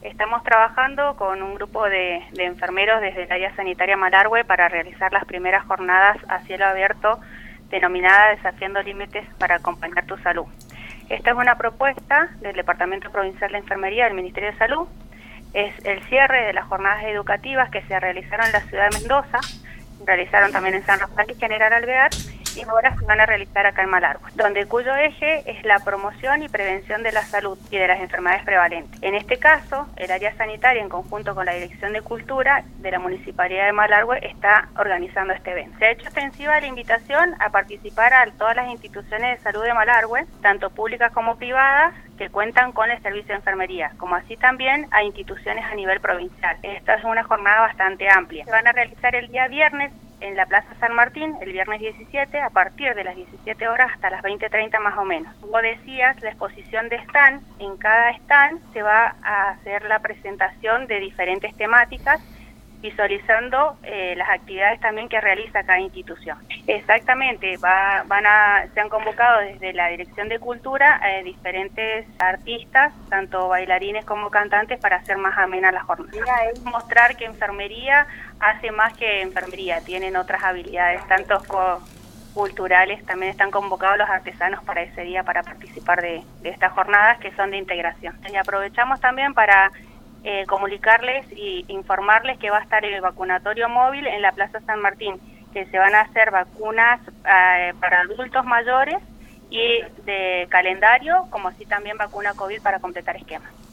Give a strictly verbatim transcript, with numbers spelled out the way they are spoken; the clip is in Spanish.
Estamos trabajando con un grupo de, de enfermeros desde el área sanitaria Malargüe para realizar las primeras jornadas a cielo abierto denominada Desafiando Límites para Acompañar tu Salud. Esta es una propuesta del Departamento Provincial de Enfermería del Ministerio de Salud. Es el cierre de las jornadas educativas que se realizaron en la ciudad de Mendoza, realizaron también en San Rafael y General Alvear, y ahora se van a realizar acá en Malargüe, donde cuyo eje es la promoción y prevención de la salud y de las enfermedades prevalentes. En este caso, el área sanitaria, en conjunto con la Dirección de Cultura de la Municipalidad de Malargüe, está organizando este evento. Se ha hecho extensiva la invitación a participar a todas las instituciones de salud de Malargüe, tanto públicas como privadas, que cuentan con el servicio de enfermería, como así también a instituciones a nivel provincial. Esta es una jornada bastante amplia. Se van a realizar el día viernes en la Plaza San Martín, el viernes diecisiete, a partir de las diecisiete horas hasta las veinte treinta más o menos. Como decías, la exposición de stand, en cada stand se va a hacer la presentación de diferentes temáticas, visualizando eh, las actividades también que realiza cada institución. Exactamente, va, van a, se han convocado desde la Dirección de Cultura a eh, diferentes artistas, tanto bailarines como cantantes, para hacer más amena la jornada. Es mostrar que enfermería hace más que enfermería, tienen otras habilidades, tanto culturales, también están convocados los artesanos para ese día para participar de, de estas jornadas que son de integración. Y aprovechamos también para Eh, comunicarles y informarles que va a estar el vacunatorio móvil en la Plaza San Martín, que se van a hacer vacunas eh, para adultos mayores y de calendario, como así también vacuna COVID para completar esquemas.